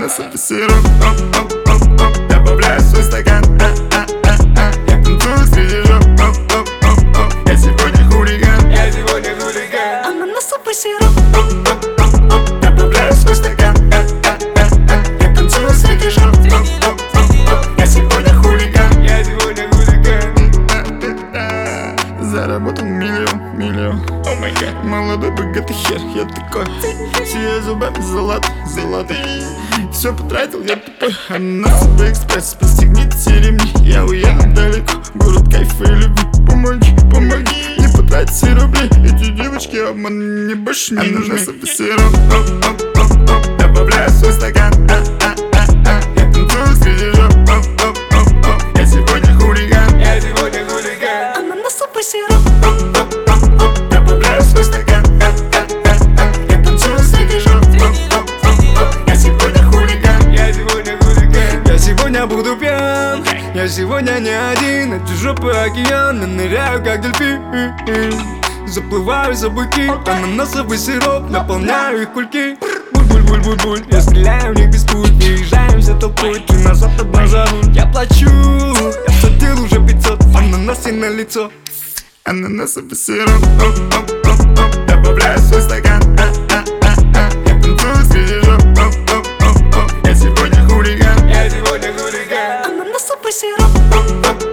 Ананасовый сироп, добавляю в свой стакан. Я танцую среди жоп. Я сегодня хулиган. Ананасовый сироп, добавляю в свой стакан. Я танцую среди жоп. Я сегодня хулиган. Заработал миллион. О май гад, молодой богатый хер, я такой. Сияю зубами золотые. Все потратил, я тупой. Ананасовый экспресс, пристегните ремни. Я уеду далеко, город кайфа и любви. Помоги, не потратить все рубли. Эти девочки обман мне больше не нужны. Ананасовый сироп, добавляю в свой стакан. Я танцую среди жоп. Я сегодня хулиган. Ананасовый сироп, добавляю в свой стакан. Я танцую среди жоп. Я сегодня хулиган. Я сегодня буду пьян. Я сегодня не один. Эти жопы океана, ныряю как дельфин. Заплываю за быки. Ананасовый сироп, наполняю их кульки. Буль-буль-буль-буль-буль. Я стреляю в них без пуль. Переезжаемся толпой, ты назад одна за руль. Я плачу, я платил уже 500. Ананасы на лицо. Ананасовый сироп, добавляю в свой стакан. Я танцую среди жоп. Я сегодня хулиган. Ананасовый сироп,